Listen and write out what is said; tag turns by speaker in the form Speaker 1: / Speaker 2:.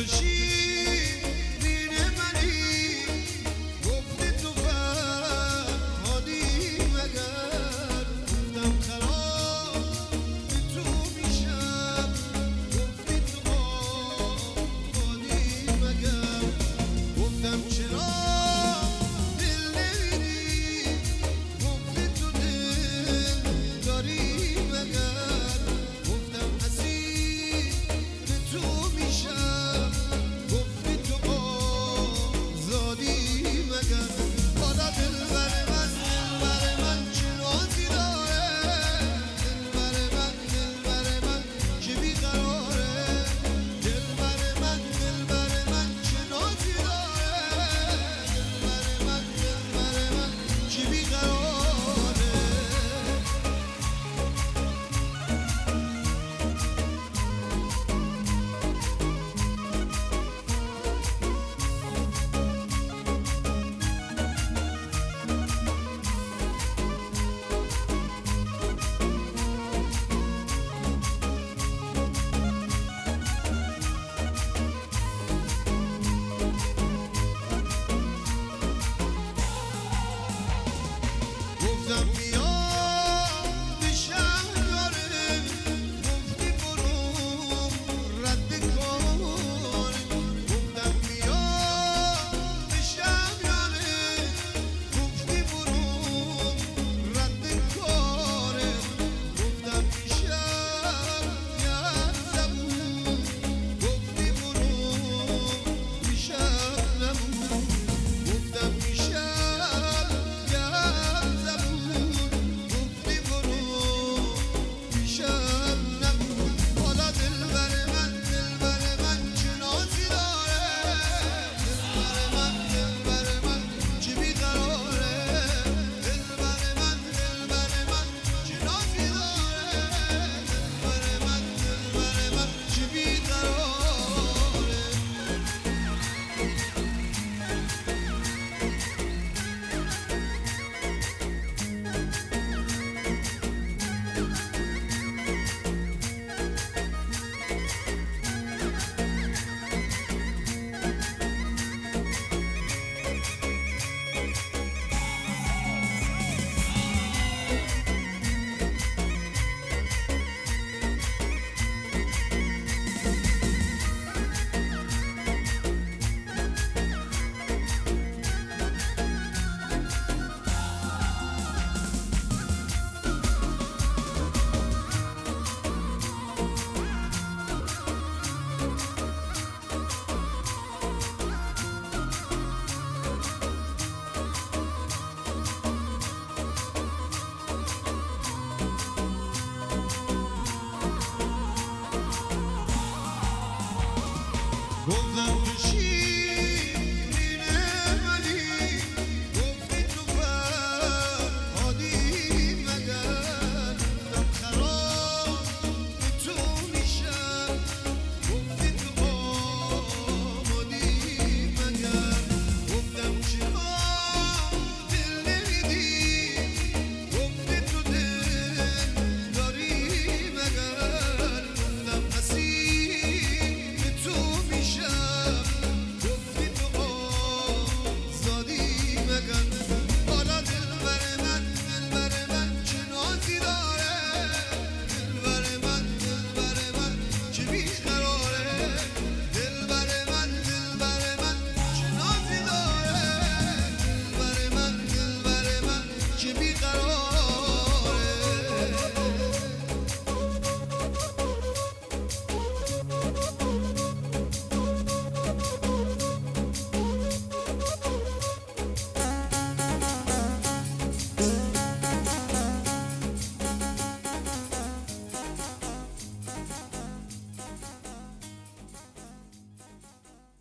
Speaker 1: تو شیرین منی، گفتی تو فرهادی مگر، گفتم خراب تو میشم، گفتی تو آبادی مگر، گفتم چرا دل نمیدی، گفتی تو دل داری مگر، گفتم اسیر تو میشم، گفتی تو آزادی مگر. حالا دلبر من چه نازی داره، دلبر من که بیقراره، دلبر من چه نازی داره، دلبر من که بیقراره. گفتم بیا به شهریاره، گفتی برو رد کار، گفتم بیا به شهریاره، گفتی برو رد کار، گفتم میشم گر زبون، گفتی برو میشم نبود، گفتم میشم گر زبون، گفتی برو میشم نبود. حالا دلبر من چه نازی داره، دلبر من چه بیقراره، دلبر من چه نازی داره، دلبر من چه بیقراره. گفتم تو